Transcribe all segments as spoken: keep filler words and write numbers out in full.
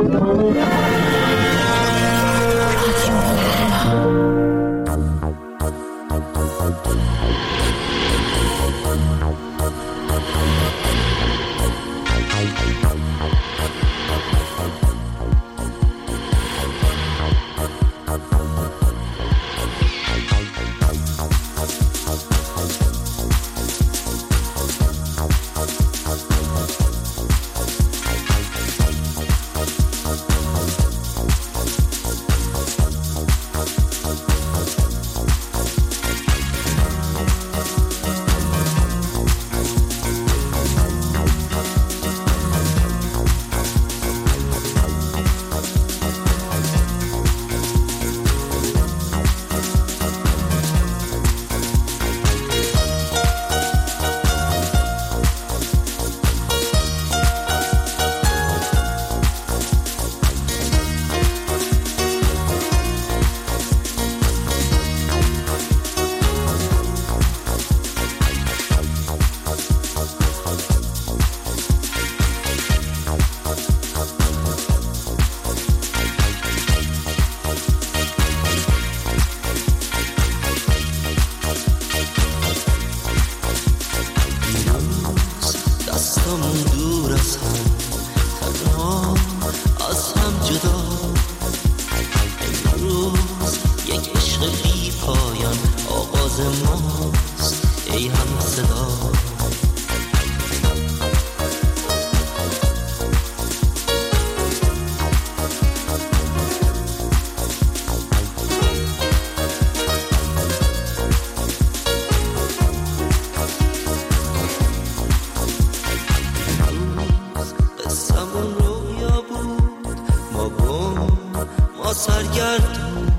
سرگردون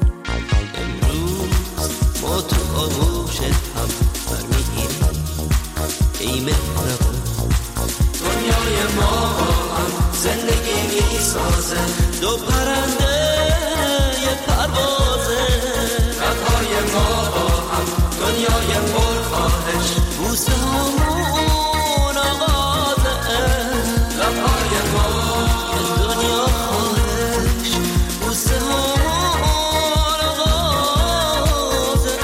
امروز ما تو آغوشت هم سر میگیریم ای مهربون. دنیای ما هم زندگی میسازه، دو پرنده یه پروازه. لبهای ما هم دنیای پرخواهش، بوسه همون آغازه. لبهای ما یه دنیا خواهش، بوسه همون آغازه.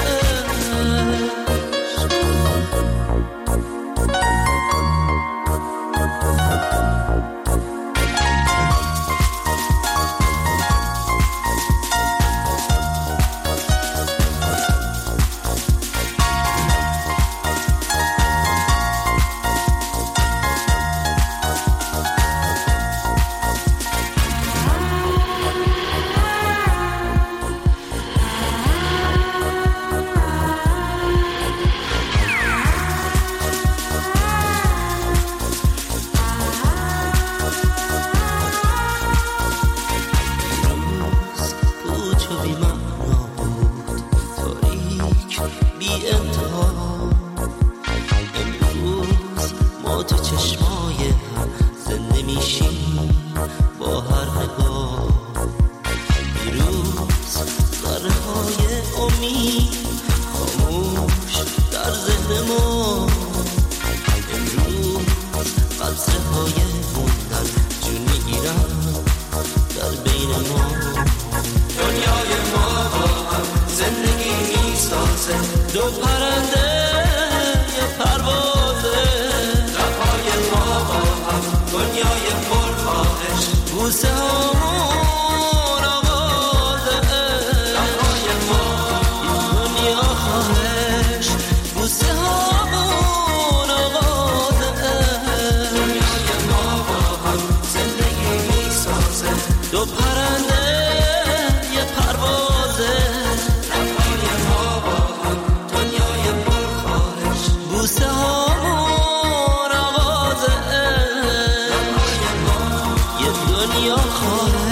تو چشمای هم زنده میشیم با هر نگاه. دیروز ذره های امید خاموش در ذهن ما، امروز قطره های موندن جون میگیرن در بین ما. دنیای ما با هم زندگی میسازه، دو پرنده یه پروازه. دنیای پرخواهش، بوسه همون آغازه. لبهای ما دنیا خواهش، بوسه همون آغازه. دنیای ما با هم زندگی میسازه، دو پرنده یه پروازه. لبهای ما با هم دنیای پرخواهش، بوسه همون آغازه. دنیا خواهد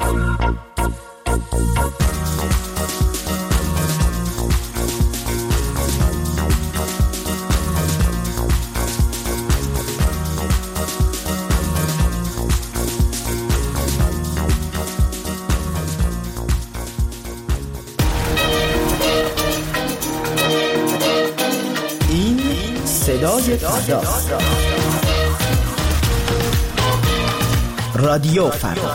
صدای فردا، رادیو فردا.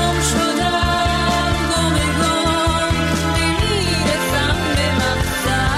Stop.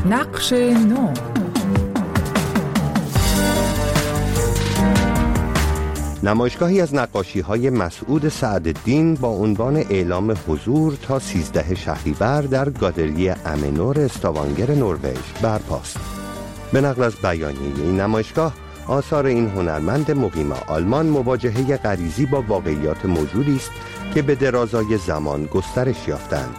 نقش نو. نمایشگاهی از نقاشی‌های مسعود سعدالدین با عنوان اعلام حضور تا سیزده شهریور در گالری امنور استاوانگر نروژ برپاست. به نقل از بیانیه این نمایشگاه، آثار این هنرمند مقیم آلمان مواجهه غریزی با واقعیات موجودی است که به درازای زمان گسترش یافتند.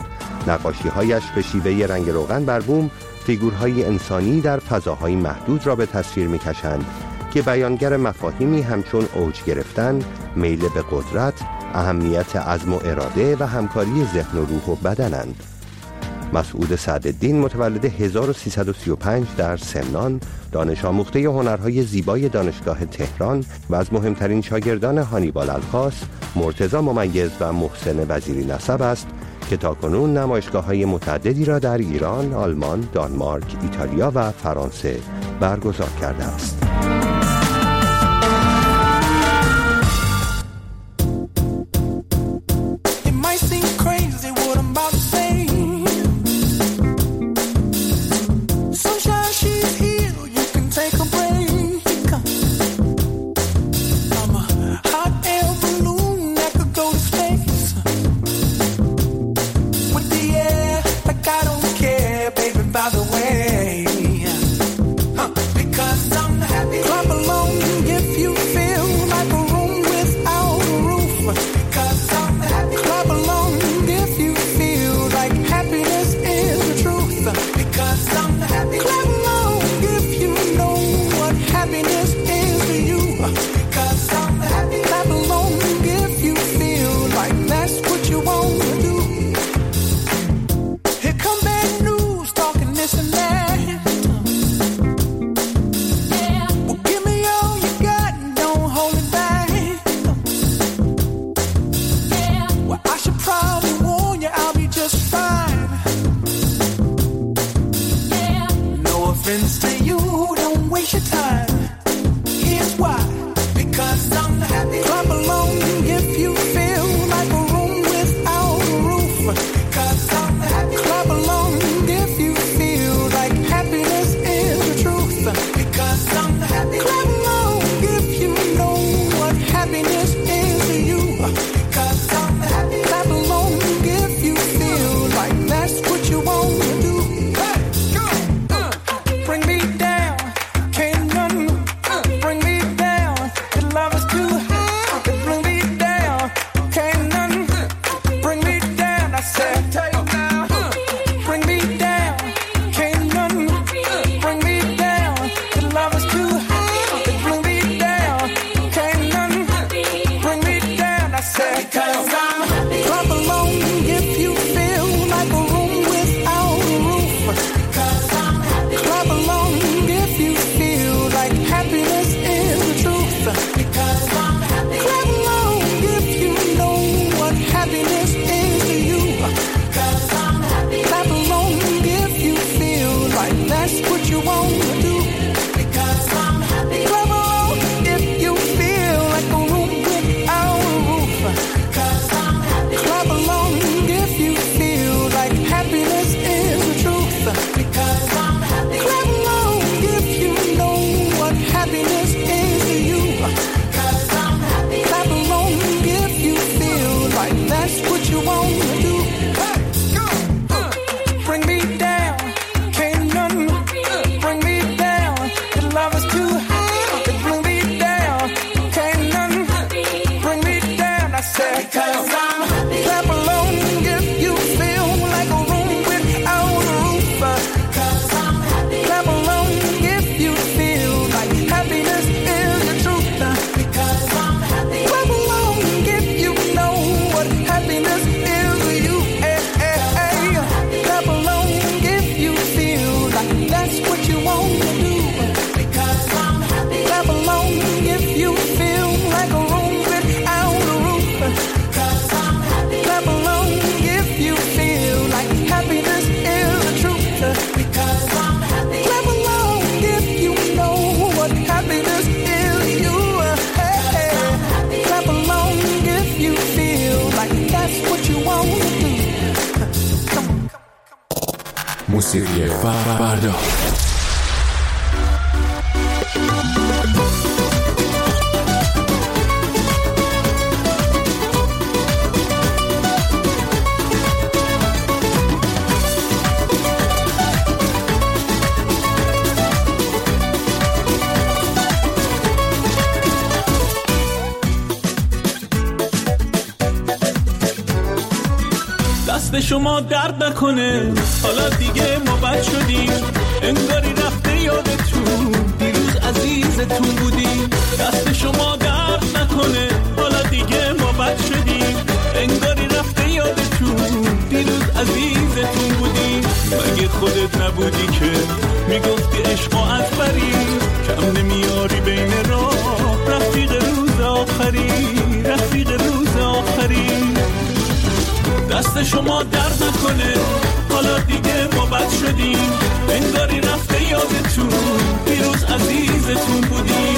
نقاشی‌هایش به شیوه رنگ روغن بر بوم فیگورهای انسانی در فضاهای محدود را به تصویر می‌کشند که بیانگر مفاهیمی همچون اوج گرفتن، میل به قدرت، اهمیت عزم و اراده و همکاری ذهن و روح و بدنند. مسعود سعدالدین متولد هزار و سیصد و سی و پنج در سمنان، دانش آموخته هنرهای زیبای دانشگاه تهران و از مهمترین شاگردان هانیبال الخاص، مرتضی ممیز و محسن وزیری نسب است که تاکنون نمایشگاه‌های متعددی را در ایران، آلمان، دانمارک، ایتالیا و فرانسه برگزار کرده است. Clap along if you feel like a room without a roof. 'Cause موسیقی فردا. دست شما درد نکنه، حالا دیگه ما بد شدیم، انگاری رفته یادتون دیروز عزیزتون بودیم. دست شما درد نکنه، حالا دیگه ما بد شدیم، انگاری رفته یادتون دیروز عزیزتون بودیم. مگه خودت نبودی که میگفتی عشق و اکبری، کم نمیاری بین راه، رفیق روز آخری، رفیق روز آخری. دست شما درد نکنه، حالا دیگه ما بد شدیم، انگاری رفته یادتون دیروز عزیزتون بودیم.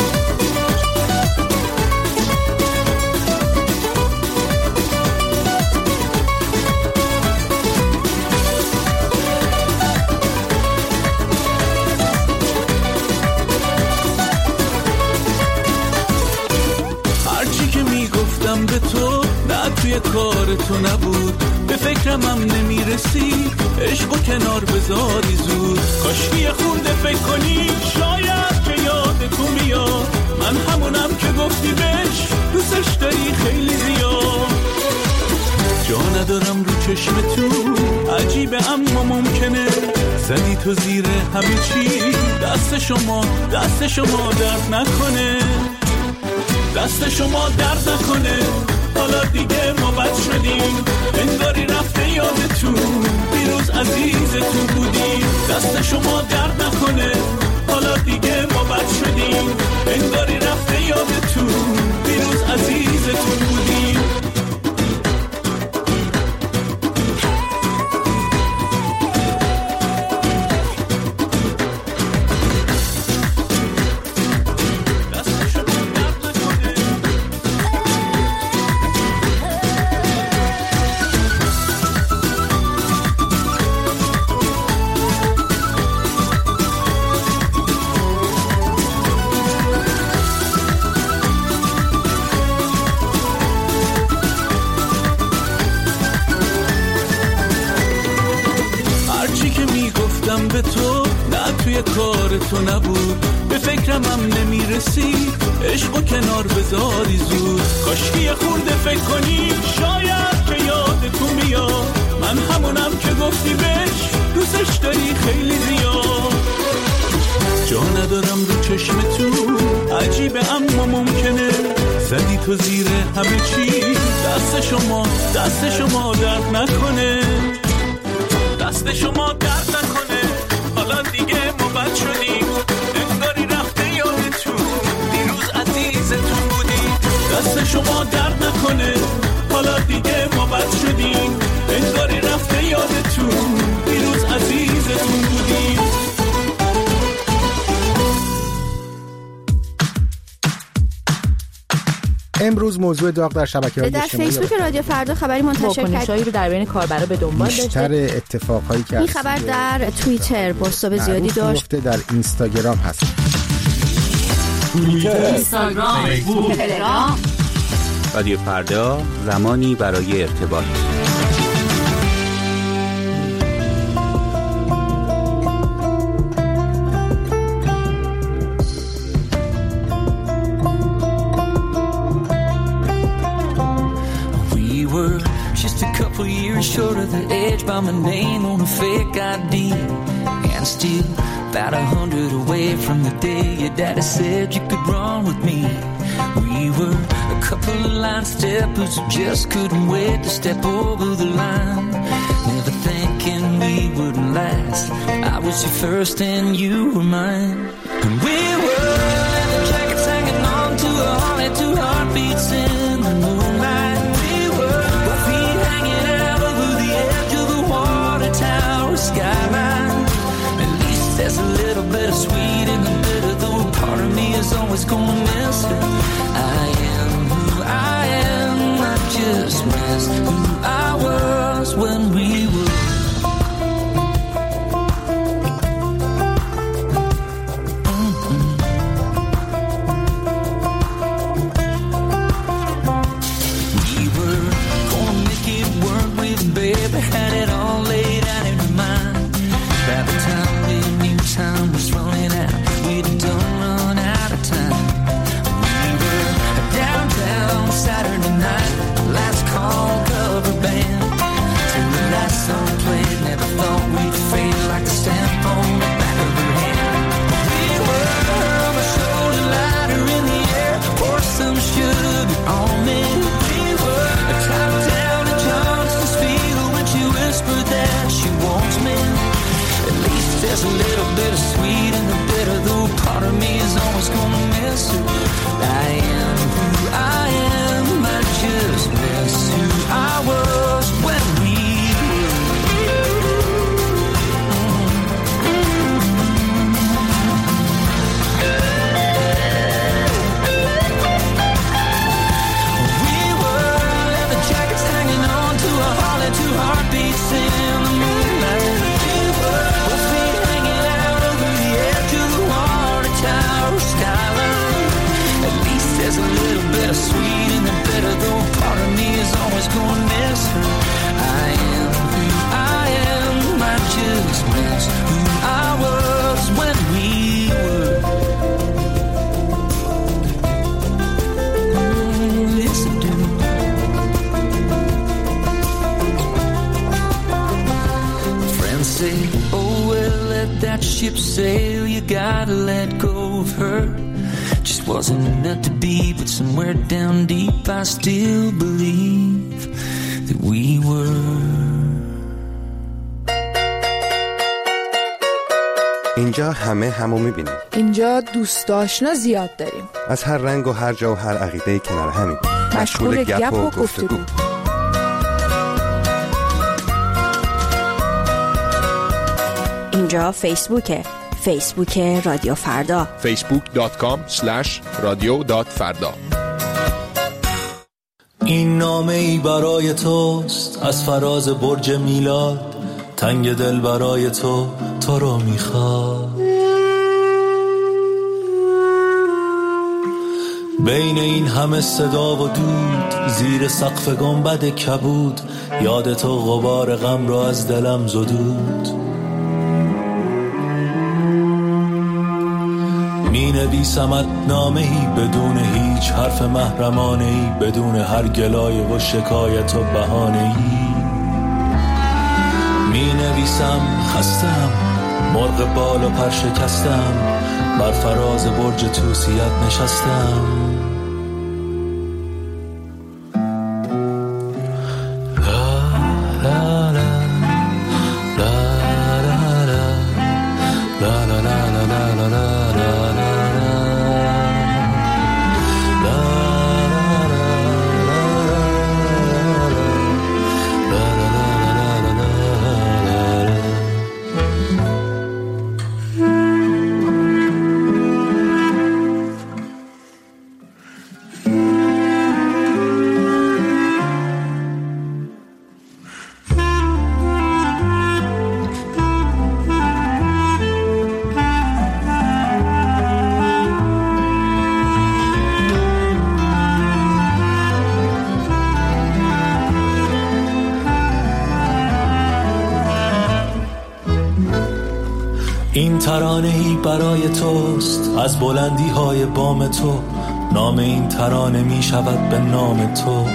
هرچی که میگفتم به تو نه توی کار تو نبود، به فکرم هم نمیرسی، عشق و کنار بذاری زود. کاشکی یه خورده فکر کنی، شاید که یاد تو میاد، من همونم که گفتی بهش دوستش داری خیلی زیاد. جا ندارم رو چشم تو، عجیبه اما ممکنه، زدی تو زیر همه چی. دست شما دست شما درد نکنه، دست شما درد نکنه، حالا دیگه ما بد شدیم، انگاری رفته یادتون دیروز عزیزتون بودیم. دست شما درد نکنه، حالا دیگه ما بد شدیم، انگاری رفته یادتون دیروز عزیزتون بودیم. به تو نه توی کار تو نبود، به فکرم هم نمیرسی، عشق و کنار بذاری زود. کاشکی یه خورده فکر کنی، شاید که یاد تو میاد، من همونم که گفتی بهش دوستش داری خیلی زیاد. جا ندارم رو چشم تو، عجیبه اما ممکنه، زدی تو زیر همه چی. دست شما دست شما درد نکنه، دست شما درد نکنه، حالا دیگه ما بد شدیم، انگاری رفته یادتون دیروز عزیزتون بودیم. دست شما درد نکنه، حالا دیگه ما بد شدیم، انگاری رفته یادتون دیروز عزیزتون بودیم. امروز موضوع داغ در شبکه‌های اجتماعی در فیسبوک رادیو فردا خبری منتشر کرد. واکنش‌هایی رو در بین کاربرا به دنبال داشته. بیشتر اتفاقایی که این خبر در توییتر پست‌های زیادی داشت. در اینستاگرام هست. توییتر، اینستاگرام، فیسبوک، تلگرام. رادیو فردا، زمانی برای ارتباط. Short of the edge by my name on a fake I D, and still about a hundred away from the day your daddy said you could run with me. We were a couple of line steppers who just couldn't wait to step over the line, never thinking we wouldn't last. I was your first and you were mine, and we were leather jackets hanging on to a holly, two heartbeats in the moonlight. We were both feet hanging out over the edge of the water tower skyline. At least there's a little bit of sweet in the bitter, though part of me is always gonna miss her. I am who I am, I just miss who I was when we were. a little bit of sweet in the bitter, though part of me is always gonna miss her. I am who I am, I just miss who I was when we two heartbeats in the moonlight. Both feet hanging out over the edge of the water tower skyline. At least there's a little bit of sweet in the bitter, though part of me is always gonna miss her. I am who I am, I just miss who I was when we were. Mm, yes, I do. Say, oh well, let that ship sail, you gotta let go of her. Just wasn't meant to be, but somewhere down deep I still believe that we were. اینجا همه همو میبینیم. اینجا دوست آشنا زیاد داریم. از هر رنگ و هر جا و هر عقیده کنار همین. مشغول گپ و گفتگو. اینجا فیسبوکه، فیسبوک رادیو فردا، فیسبوک دات کام اسلش رادیو دات فردا. این نامه ای برای توست از فراز برج میلاد، تنگ دل برای تو تو رو میخواد. بین این همه صدا و دود، زیر سقف گنبد کبود، یاد تو غبار غم را از دلم زدود. می نویسمت نامه‌ای بدون هیچ حرف محرمانه‌ای، بدون هر گلایه و شکایت و بهانه‌ای. می نویسم خستم، مرغ بال و پر شکستم، بر فراز برج توسیت نشستم. این ترانه‌ای برای توست از بلندی های بام تو، نام این ترانه می شود به نام تو.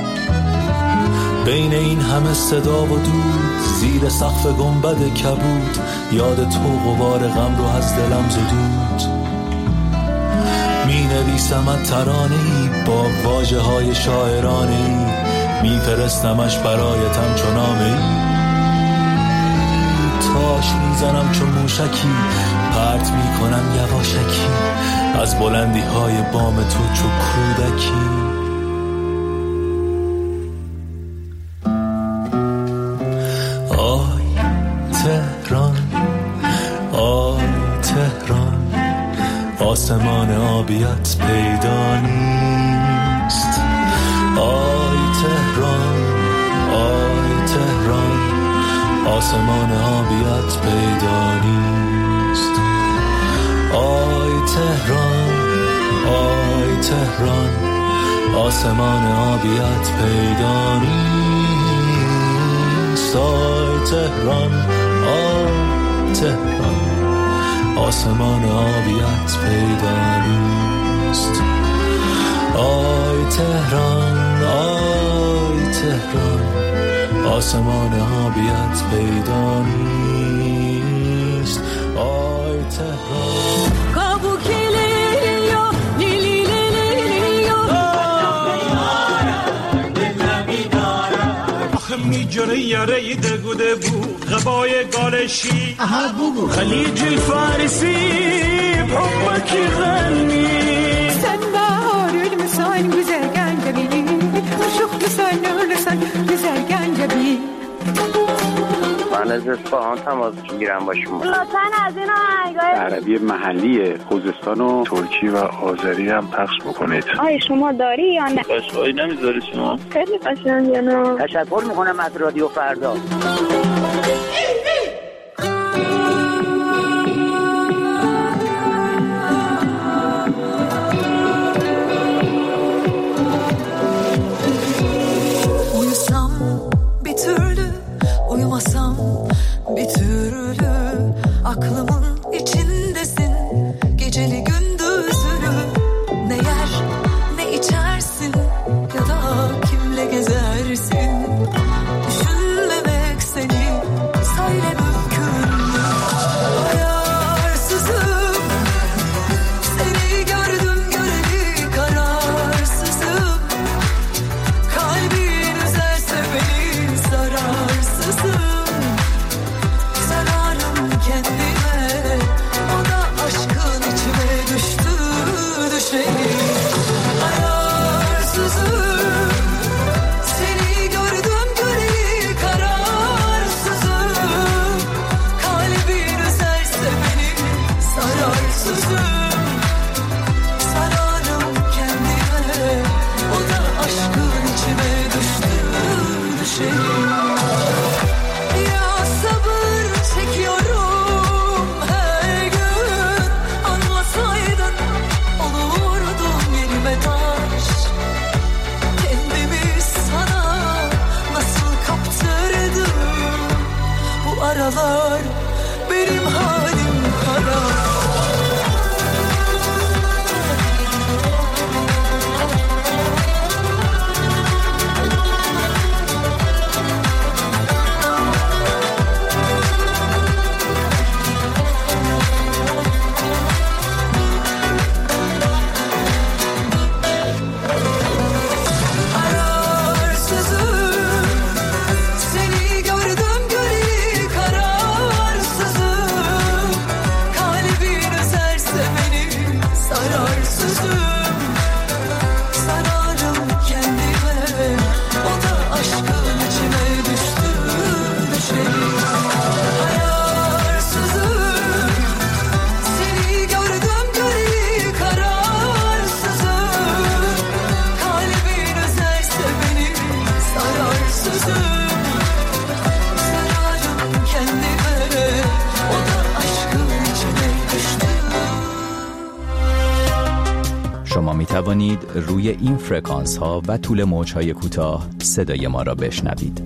بین این همه صدا و دود، زیر سقف گنبد کبود، یاد تو غبار غم رو از دلم زدود. می نویسمت ترانه‌ای با واژه های شاعرانه‌ای، می فرستمش برایتم چو نامه‌ای. تاش میزنم چون موشکی، پرت میکنم یواشکی، از بلندی های بام تو چو کودکی. آی تهران، آی تهران، آسمان آبیت پیدا نیست. آی تهران، آی تهران، آسمان آبیت پیدا نیست. آی تهران، آی تهران، آسمان آبیت پیدا نیست. آی تهران، آی تهران، آسمان آبیت پیدا نیست. آی تهران، آی تهران، آسمان آبیت پیدا نیست. آی تهران می جره یاره دگوده بو غبای گالشی خلیج الفارسی بحبك غني سنبار المسان güzel جبيني شوخ لسان لسان güzel جبيني من از اصفهان تماس میگیرم با شما. لطفاً از این آهنگای عربی محلی خوزستان و ترکی و آذری هم پخش بکنید. آیا شما داری یا نه؟ قشنگی نمیذاری شما؟ خیلی قشنگه نه. تشکر میکنم از رادیو فردا. Bir türlü aklımın içindesin geceli gündüzlü ne yer ne içersin ya da kimle gezersin düşünmemek seni söyle mümkün mü ayarsızım seni gördüm göreli kararsızım kalbin üzerse beni zararsızım aralar benim halim kara. شما می توانید روی این فرکانس ها و طول موج های کوتاه صدای ما را بشنوید.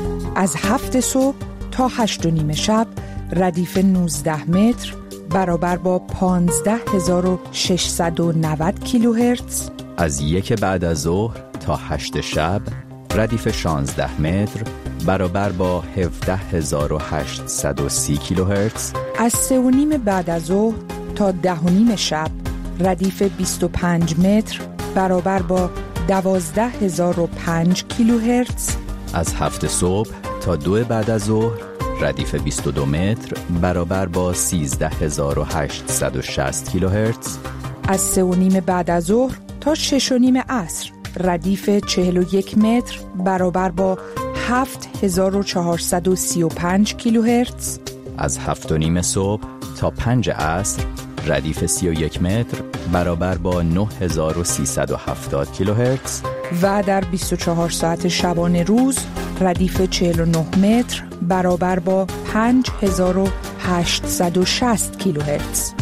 از هفت صبح تا هشت و نیم شب ردیف نوزده متر برابر با پانزده هزار و ششصد و نود کیلوهرتز. از یک بعد از ظهر تا هشت شب ردیف شانزده متر برابر با هفده هزار و هشتصد و سی کیلوهرتز. از سه و نیم بعد از ظهر تا ده و نیم شب ردیف بیست و پنج متر برابر با دوازده هزار و پنج کیلوهرتز. از هفت صبح تا دو بعد از ظهر ردیف بیست و دو متر برابر با سیزده هزار و هشتصد و شصت کیلوهرتز. از سه و نیم بعد از ظهر تا شش و نیم عصر ردیف چهل و یک متر برابر با هفت هزار و چهارصد و سی و پنج کیلوهرتز. از هفت و نیم صبح تا پنج عصر ردیف سی و یک متر برابر با نه هزار و سیصد و هفتاد کیلوهرتز. و در بیست و چهار ساعت شبانه روز ردیف چهل و نه متر برابر با پنج هزار و هشتصد و شصت کیلوهرتز.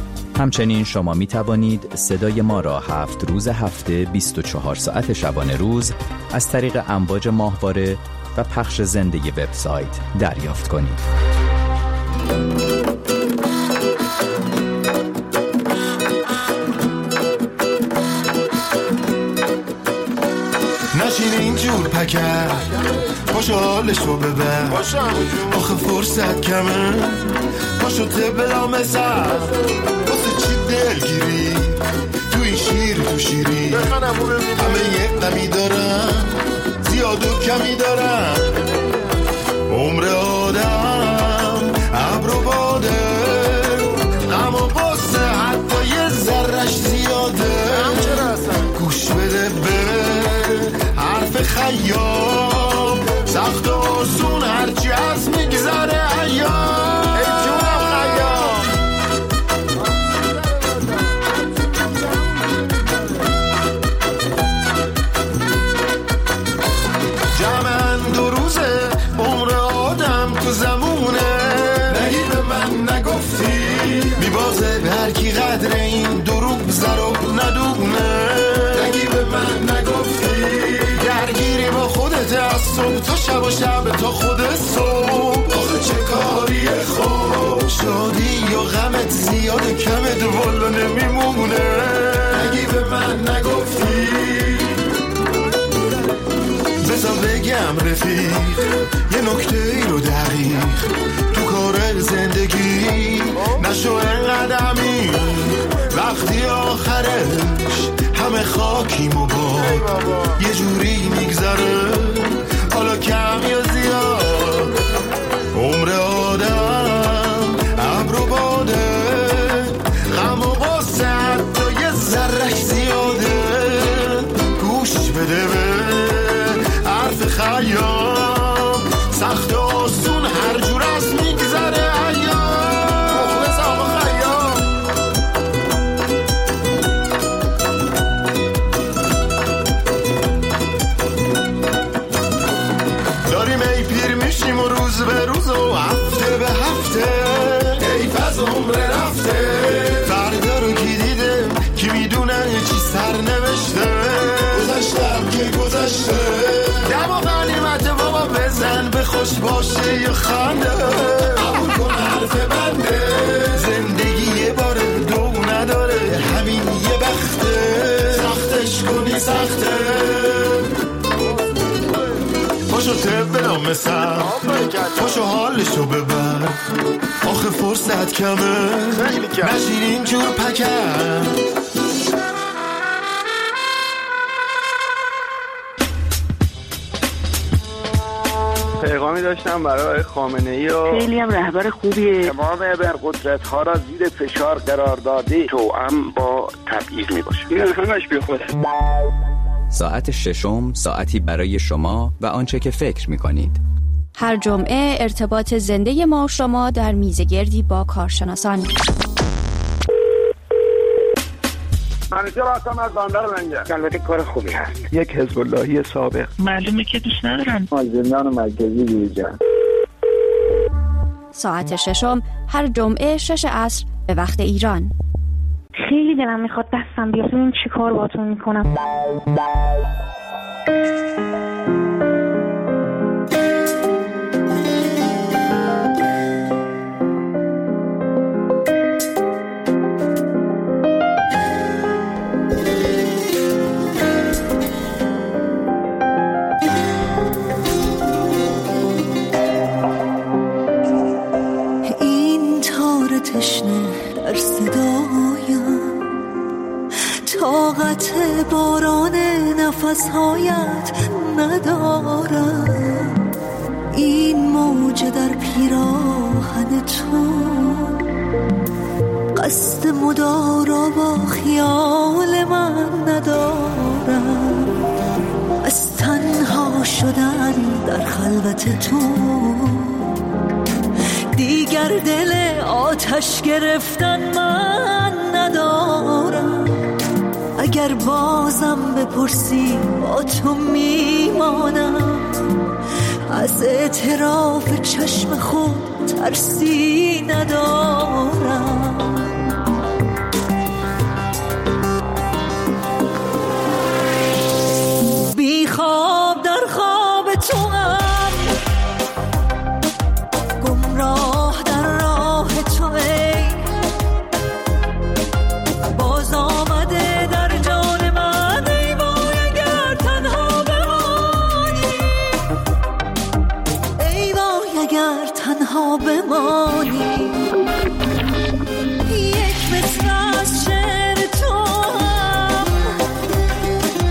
همچنین شما می توانید صدای ما را هفت روز هفته بیست و چهار ساعت شبانه روز از طریق امواج ماهواره و پخش زنده وبسایت دریافت کنید. نشین اینجور پکر پاشو حالشو ببر آخه فرصت کمه پاشو تبلا مثل واسه چی دلگیری تو این شیر تو شیری همه یک نمی دارن زیاد و کمی دارن عمر آدم ابر و باده، غم و غصه حتی یه ذره‌اش زیاده. گوش بده به حرف خیام، سخت و آسون هرچی از میگذره ایام. ای جونم خیام، جمعن دو روزه عمر آدم تو زمونه. نگی به من نگفتی میبازه به هر کی قدر این دروغ زرو ندونه. نگی به من نگفتی درگیری با خودت از صبح تا شب و شب تا خود صبح. آخه چه کاری خوب، شادی یا غمت زیاد کمت والا نمیمونه. نگی به من نگفتی بذار بگم رفیق یه نکته ای رو دقیق، تو کار زندگی نشو انقدر عمیق. وقتی آخرش همه خاکیم و باد یه جوری میگذره، حالا کم یا زیاد. عمر آدم ابر و باده، غم و غصه حتی یه ذره‌اش زیاده. گوش بده به حرف خیام، سخت و آسون هر جور از میگذره ایام. مخلص آقا خیام. داریم ای پیر میشیم و روز به روز و هفته به هفته، حیف از عمر رفته. فردا رو کی دیده کی میدونه چی سر نوشته. گذشتم که گذشته، دم و غنیمت بابا بزن به خوش باشه یا خنده. قبول کن حرف بنده، زندگی یه باره دو نداره، همین یه بخته. سختش کنی سخته، پاشو طب نام سر، پاشو حالشو ببر. آخه فرصت کمه، نشین اینجور پکر. پیغامی داشتم برای خامنه‌ای و خیلی هم رهبر خوبیه. تمام ابرقدرت ها را زیر فشار قرار داده، توأم با تبعیض می باشه. این همش بی خوده. ساعت ششم ساعتی برای شما و آنچه که فکر می کنید. هر جمعه ارتباط زنده ما شما در میزگردی با کارشناسان. منیجر هستم از بندر لنگر. البته کار خوبی هست. یک حزب اللهی سابق. معلومه که دوست ندارن. زندان مرکزی بیرجن. ساعت ششم هر جمعه شش عصر به وقت ایران. خیلی دلم میخواد دستم بیاد، ببین چی کار باهاتون میکنم. تشنه در صدایم، طاقت باران نفسهایت ندارم. این موج در پیراهن تو، قصد مدارا با خیال من ندارم. از تنها شدن در خلوت تو دیگر دل آتش گرفتن من ندارم. اگر بازم بپرسی با تو میمانم، از اعتراف چشم خود ترسی ندارم. بی خواب در خواب تو هم، گمراه در راه تو ای، باز آمده در جان من ای وای اگر تنها بمانی، ای وای اگر تنها بمانی. یک مصرع از شعر تو هم،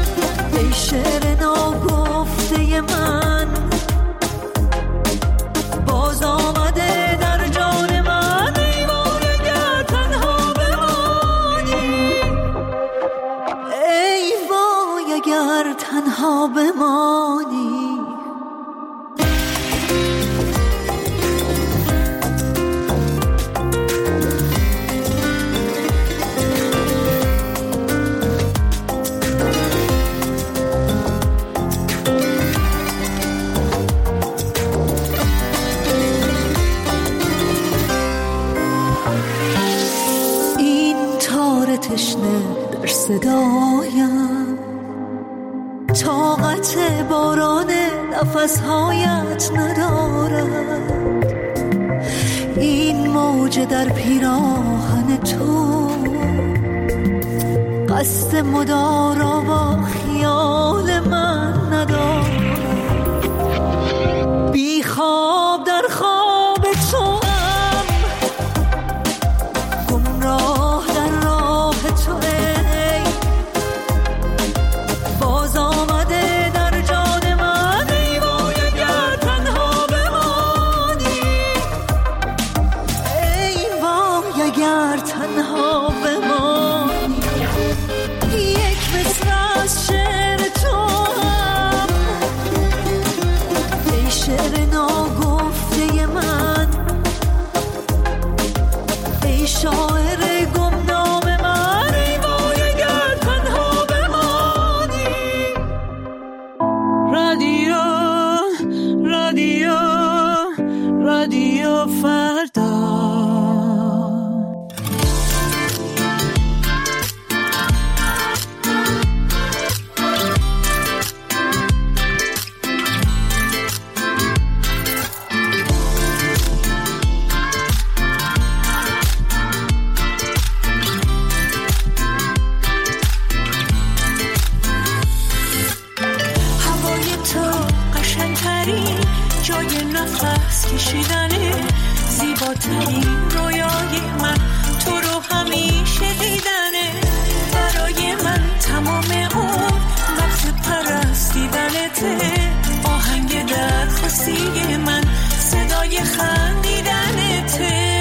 ای شعر ناگفته من، تشنه در صدایم، طاقت باران نفسهایت ندارد. این موج در پیراهن تو قصد مدارا با خیال من ندارد. بی خواب در خواب تو ام، گمراه در راه تو ای، باز آمده در جان من ای وای اگر تنها بمانی، ای وای اگر تنها بمانی. یک مصرع از شعر تو هم ای شعر ناگفته من، ای شاعر گمنام من ای وای اگر تنها بمانی. رادیو رادیو رادیو فردا. جای نفس کشیدنه، زیباترین رویای من تو رو همیشه دیدنه. برای من تمام اون وقت پرستیدنته، آهنگ درخواستی من صدای خندیدنته.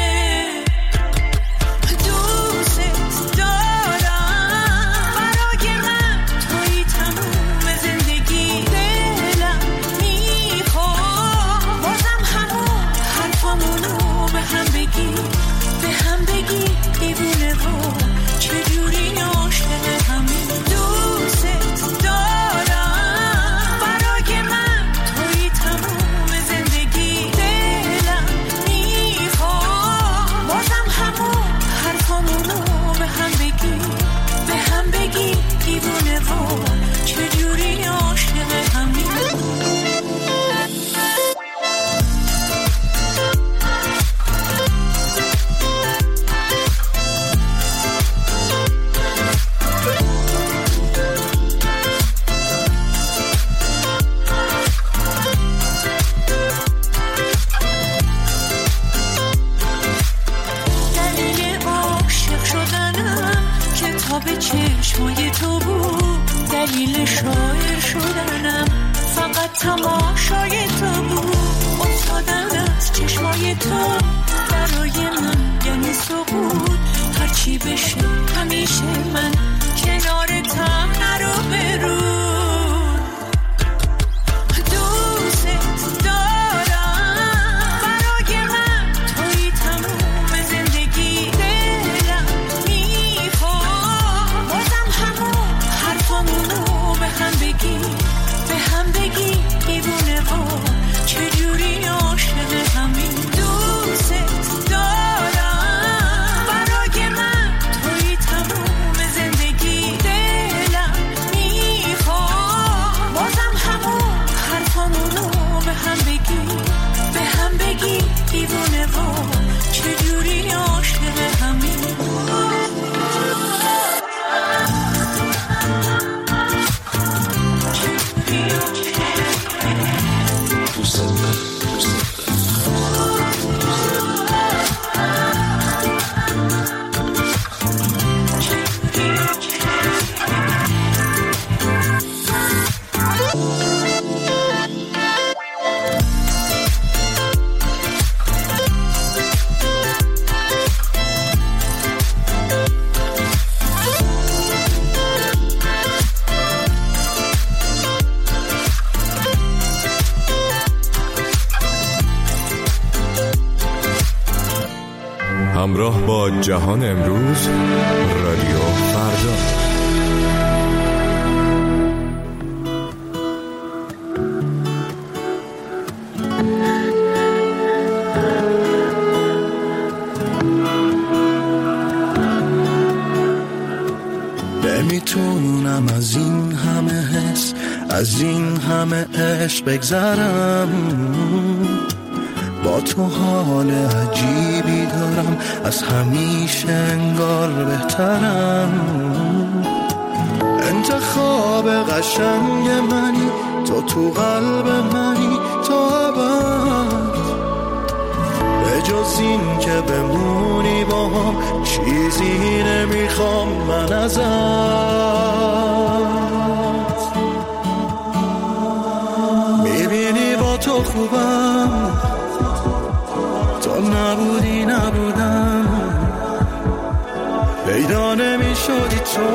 دوست دارم برای من توی تموم زندگی، دلم میخواد بازم همون حرفامونو به هم بگی، به هم بگی دیوونه رو چجوری عاشق همین. دوست دارم برای من توی تموم زندگی، دلم میخواد بازم همون حرفامونو به هم بگی، به هم بگی دیوونه رو چجوری عاشق همین. دلیل عاشق شدنم کتاب چشمای تو بود، دلیل شاعر شدنم فقط تماشای تو بود. افتادن از چشمای تو برای من یعنی سقوط، هرچی بشه همیشه من کنارتم نرو برو. دوست دارم برای من توی تموم زندگی، دلم میخواد بازم همون حرفامونو به هم بگی، به هم بگی دیوونه رو چجوری عاشق همین. دوست دارم برای من توی تموم زندگی، دلم میخواد بازم همون حرفامونو به هم بگی، به هم بگی دیوونه رو چجوری عاشق همین. همراه با جهان امروز، رادیو فردا. از این همه عشق بگذرم، با تو حال عجیبی دارم، از همیشه انگار بهترم. انتخاب قشنگ منی، تو تو قلب منی تا ابد، به جز این که بمونی با هم چیزی نمیخوام من ازت. میبینی با تو خوبم، تو نبودی نبودم، پیدا نمیشدی تو،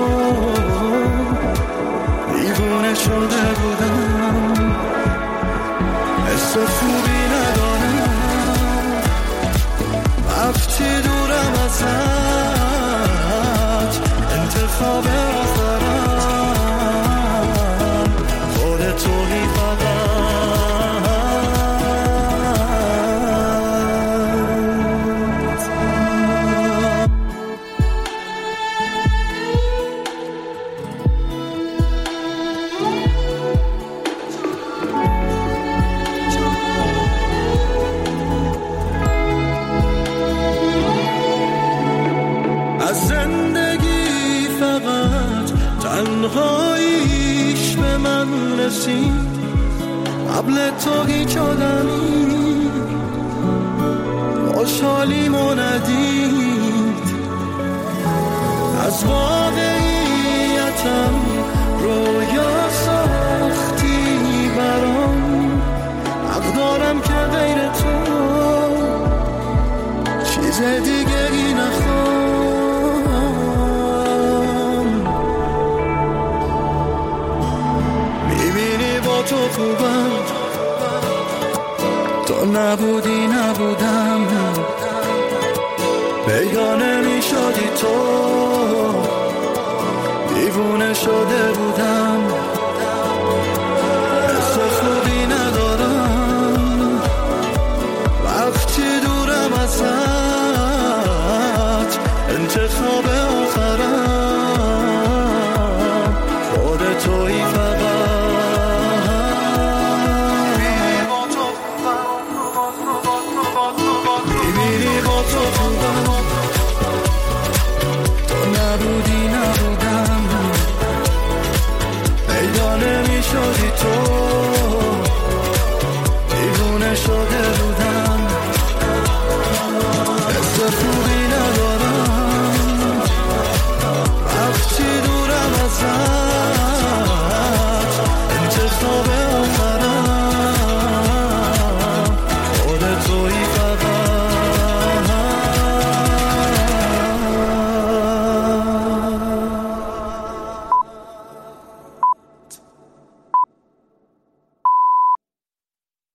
دیوونه شده بودم. حس خوبی ندارم، رفتی دورم ازت، انتخاب آخرم خودتونی فقط. تنهاییش به من رسید، قبل تو هیچ آدمی خوشحالیمو ندید. از واقعیتم رویا ساختی برام، حق دارم که غیر تو چیز دیگری نخوام. تو خوبم، تو نبودی نبودم، بیگانه می شدی تو، دیوونه شده بودم.